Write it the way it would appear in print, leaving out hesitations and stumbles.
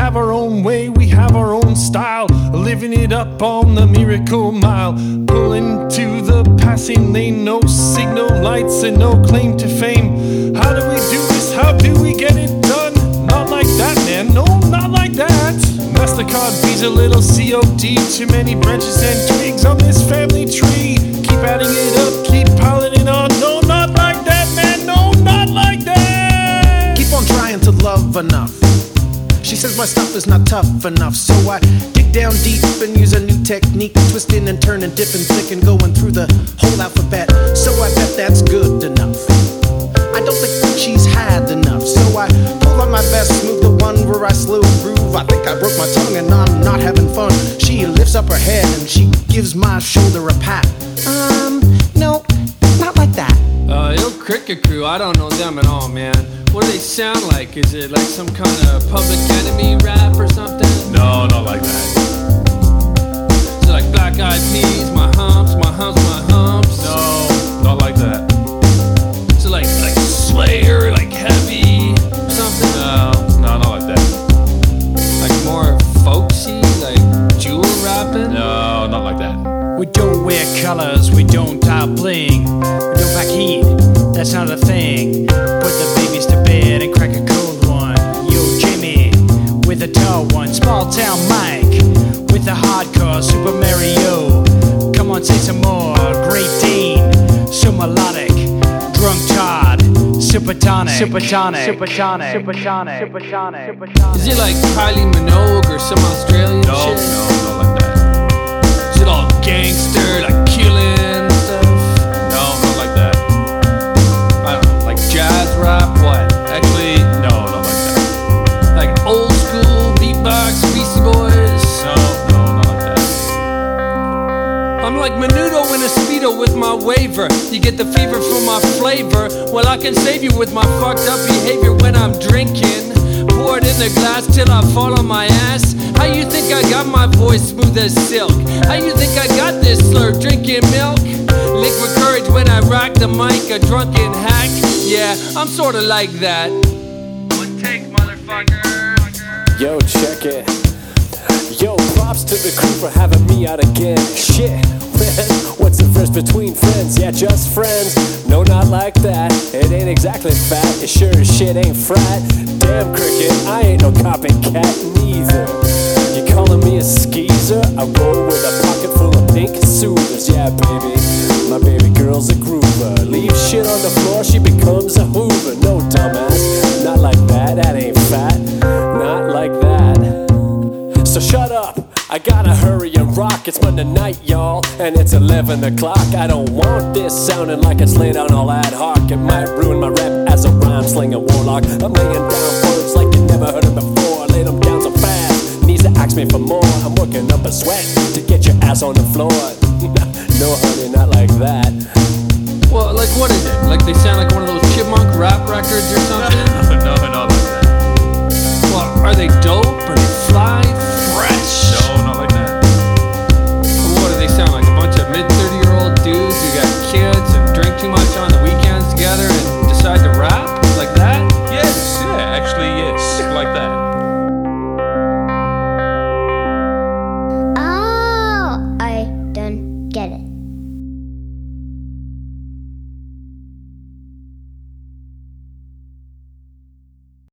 have our own way, we have our own style, living it up on the Miracle Mile. Pulling to the passing lane, no signal lights and no claim to fame. How do we do this? How do we get it done? Not like that, man, no, not like that. MasterCard, Visa, little COD, too many branches and twigs on this family tree. Keep adding it up, keep piling it on. No, not like that, man, no, not like that. Keep on trying to love enough. She says my stuff is not tough enough, so I dig down deep and use a new technique, twisting and turning, dipping, flicking, going through the whole alphabet. So I bet that's good enough. I don't think she's had enough, so I pull on my best, move the one where I slow groove. I think I broke my tongue and I'm not having fun. She lifts up her head and she gives my shoulder a pat. No, not like that. Ill Cricket Crew, I don't know them at all, man. What do they sound like? Is it like some kind of Public Enemy rap or something? No, not like that. Is it like Black Eyed Peas, my humps, my humps, my humps? No, not like that. Is it like Slayer, like heavy, something? No, not like that. Like more folksy, like Jewel rapping? No, not like that. We don't wear colors, we don't bling, we don't pack heat, that's not a thing. Put the babies to bed and crack a cold one. Yo, Jimmy, with a tall one. Small town Mike, with a hardcore Super Mario. Come on, say some more. Great Dane, so melodic. Drunk Todd, super tonic. Super tonic. Super tonic. Super tonic. Super tonic. Super tonic. Is it like Kylie Minogue or some Australian shit? No, not like that. Is it all gangster, like killing stuff? No, not like that. I don't know, like jazz rap, what? Actually, no, not like that. Like old school beatbox, Beastie Boys? No, not like that. I'm like Menudo in a Speedo with my waiver. You get the fever from my flavor. Well, I can save you with my fucked up behavior when I'm drinking. Pour it in the glass till I fall on my ass. How you think I got my voice smooth as silk? How you think I got this slur? Drinking milk? Liquid courage when I rock the mic, a drunken hack. Yeah, I'm sorta like that. One take, motherfucker. Yo, check it. Yo, props to the crew for having me out again. Shit, man, what's the difference between friends? Yeah, just friends. No, not like that. It ain't exactly fat. It sure as shit ain't frat. Damn, Cricket, I ain't no copycat neither. You calling me a skeezer? I roll with a pocket full of pink soothers. Yeah, baby, my baby girl's a groover. Leave shit on the floor, she becomes a hoover. No, dumbass, not like that. That ain't fat. Not like that. So shut up, I gotta hurry and rock. It's Monday night, y'all, and it's 11 o'clock. I don't want this sounding like it's laid out all ad hoc. It might ruin my rep as a rhyme slinger warlock. I'm laying down words like you never heard them before. I lay them down so fast, needs to ask me for more. I'm working up a sweat to get your ass on the floor. No, honey, not like that. Well, like what is it? Like they sound like one of those chipmunk rap records or something?